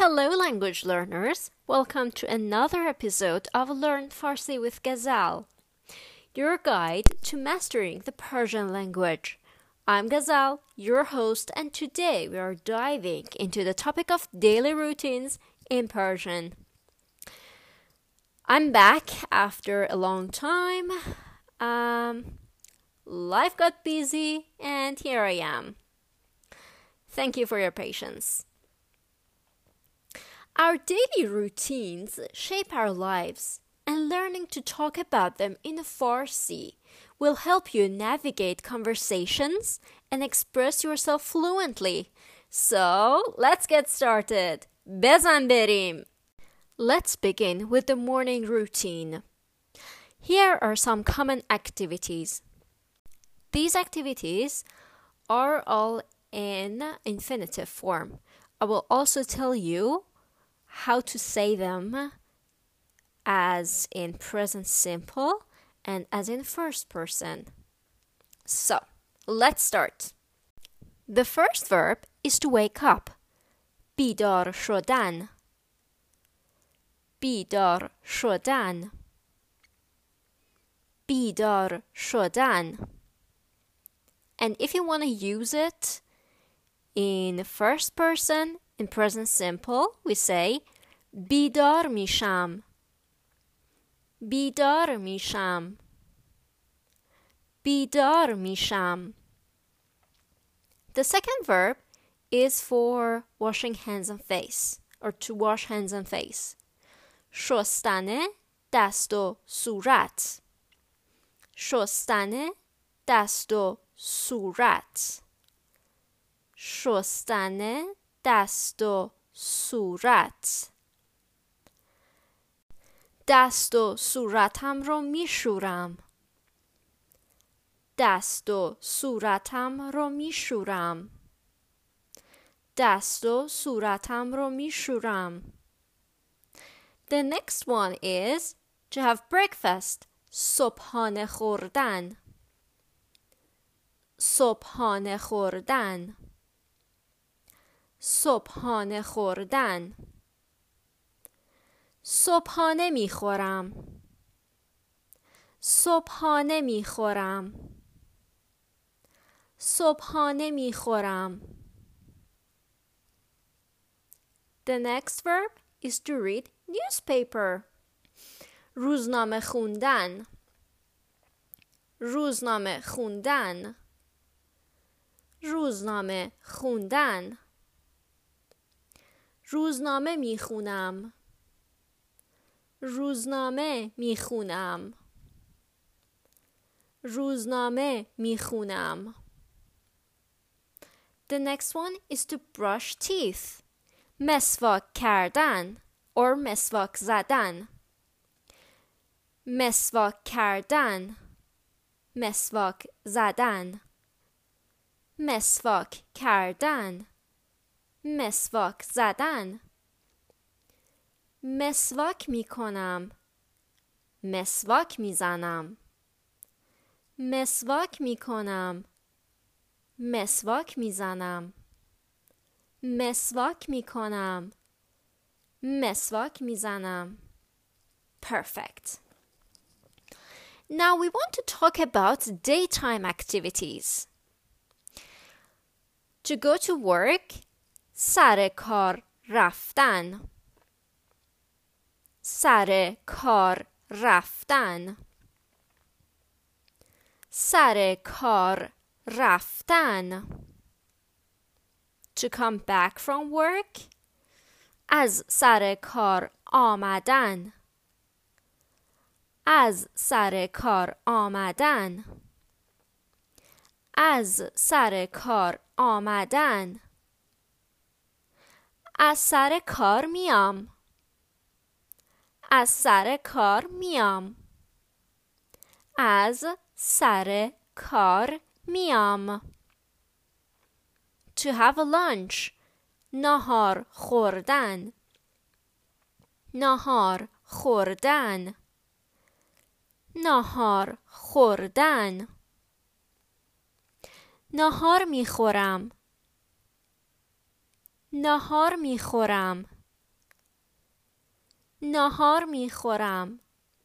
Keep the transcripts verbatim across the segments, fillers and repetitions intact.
Hello language learners, welcome to another episode of Learn Farsi with Ghazal, your guide to mastering the Persian language. I'm Ghazal, your host, and today we are diving into the topic of daily routines in Persian. I'm back after a long time. Um, life got busy and here I am. Thank you for your patience. Our daily routines shape our lives, and learning to talk about them in Farsi will help you navigate conversations and express yourself fluently. So, let's get started. Bezan berim. Let's begin with the morning routine. Here are some common activities. These activities are all in infinitive form. I will also tell you how to say them as in present simple and as in first person. So, let's start. The first verb is to wake up. بیدار شدن. بیدار شدن. بیدار شدن. And if you want to use it in first person, in present simple, we say بیدار میشم. بیدار میشم. بیدار میشم. The second verb is for washing hands and face, or to wash hands and face. شستن دست و صورت. شستن دست و صورت. شستن دست و صورت. دست و صورتم رو میشورم. دست و صورتم رو میشورم. دست و صورتم رو میشورم. The next one is to have breakfast. صبحانه خوردن. صبحانه خوردن. صبحانه خوردن. صبحانه میخورم. صبحانه میخورم. صبحانه میخورم. The next verb is to read newspaper. روزنامه خوندن. روزنامه خوندن. روزنامه خوندن. روزنامه میخونم. روزنامه میخونم. روزنامه میخونم. The next one is to brush teeth. مسواک کردن or مسواک زدن. مسواک کردن. مسواک زدن. مسواک کردن. مسواک زدن. مسواک می کنم. مسواک می زنم. مسواک می کنم. مسواک می زنم. مسواک می کنم. مسواک می زنم. Perfect. Now we want to talk about daytime activities. To go to work, سر کار رفتن. سر کار رفتن. سر کار رفتن. To come back from work, از سر کار آمدن. از سر کار آمدن. از سر کار آمدن. از سر کار میام. از سر کار میام. از سر کار میام. To have a lunch. نهار خوردن. نهار خوردن. نهار خوردن. نهار میخورم. نهار میخورم. ناهار می خورم.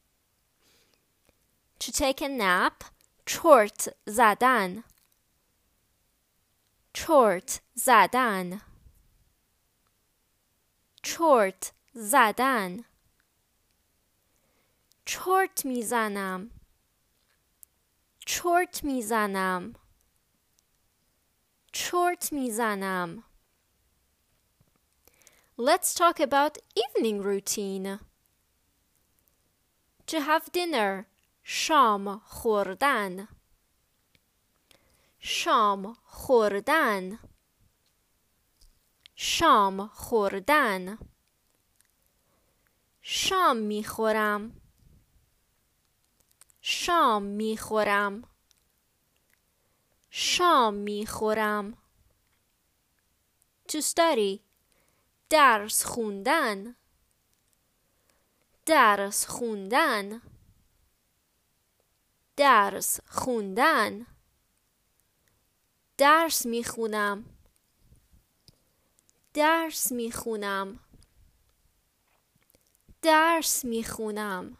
To take a nap. چرت زدن. چرت زدن. چرت زدن. چرت میزنم. چرت میزنم. چرت میزنم. Let's talk about evening routine. To have dinner. شام خوردن. شام خوردن. شام خوردن. شام میخورم. شام میخورم. شام میخورم. To study. درس خوندن. درس خوندن. درس خوندن. درس میخونم. درس میخونم. درس میخونم.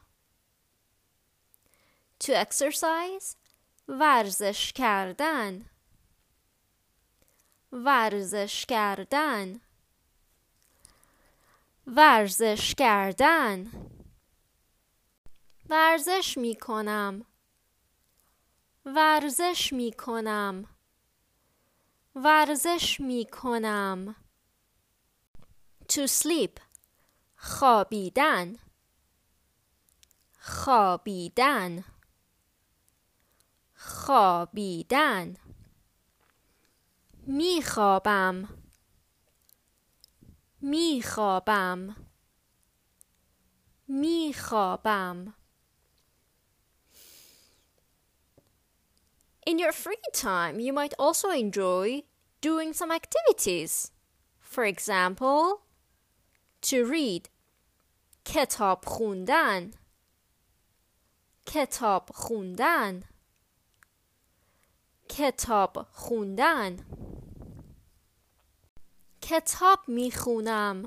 To exercise. ورزش کردن. ورزش کردن. ورزش کردن. ورزش میکنم. ورزش میکنم. ورزش میکنم. To sleep. خوابیدن. خوابیدن. خوابیدن. میخوابم. میخوابم. میخوابم. In your free time, you might also enjoy doing some activities. For example, to read. کتاب خوندن. کتاب خوندن. کتاب خوندن. کتاب میخونم.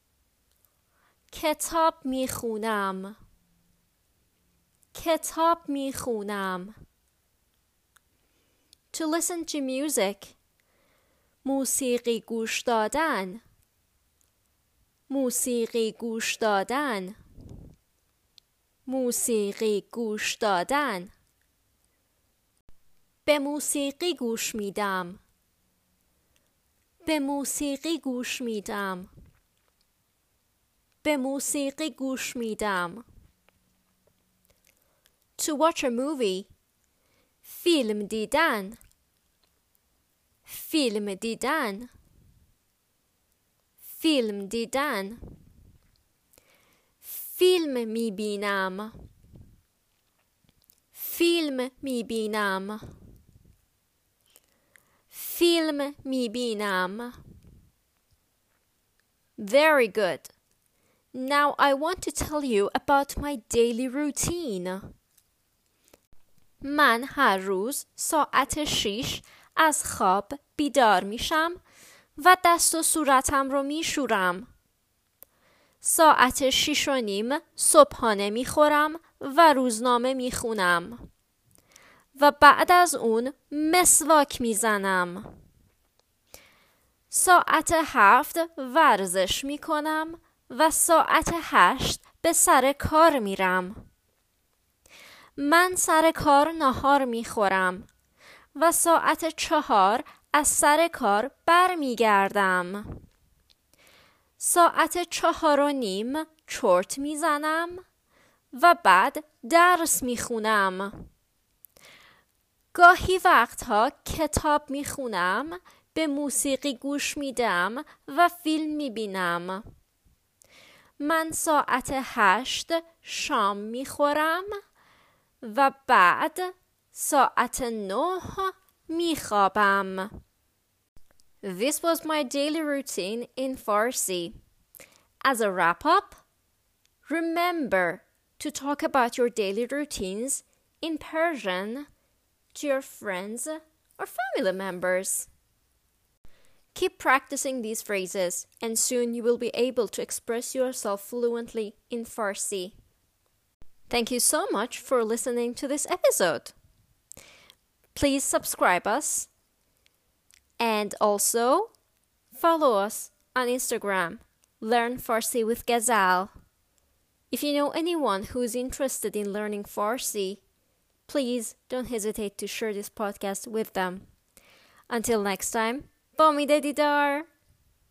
کتاب میخونم. کتاب میخونم. To listen to music. موسیقی گوش دادن. موسیقی گوش دادن. موسیقی گوش دادن. به موسیقی گوش میدم. به موسیقی گوش میدم. به موسیقی گوش میدم. To watch a movie. فیلم دیدن. فیلم دیدن. فیلم دیدن. فیلم میبینم. فیلم میبینم. فیلم میبینم. Very good. Now I want to tell you about my daily routine. من هر روز ساعت شیش از خواب بیدار میشم و دست و صورتم رو میشورم. ساعت شیش و نیم صبحانه میخورم و روزنامه میخونم. و بعد از اون مسواک میزنم. ساعت هفت ورزش میکنم و ساعت هشت به سر کار میرم. من سر کار ناهار میخورم و ساعت چهار از سر کار برمیگردم. ساعت چهار و نیم چرت میزنم و بعد درس میخونم. گاهی وقتها کتاب میخونم، به موسیقی گوش میدم و فیلم میبینم. من ساعت هشت شام میخورم و بعد ساعت نه میخوابم. This was my daily routine in Farsi. As a wrap-up, remember to talk about your daily routines in Persian to your friends or family members. Keep practicing these phrases, and soon you will be able to express yourself fluently in Farsi. Thank you so much for listening to this episode. Please subscribe us and also follow us on Instagram, Learn Farsi with Ghazal. If you know anyone who is interested in learning Farsi, please don't hesitate to share this podcast with them. Until next time, با امید دیدار.